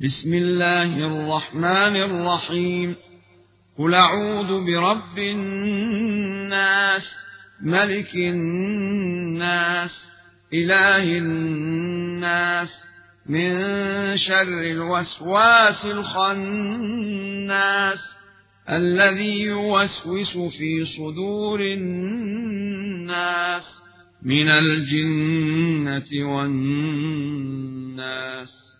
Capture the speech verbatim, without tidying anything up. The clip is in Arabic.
بسم الله الرحمن الرحيم. قل أعوذ برب الناس، ملك الناس، إله الناس، من شر الوسواس الخناس، الذي يوسوس في صدور الناس من الجنة والناس.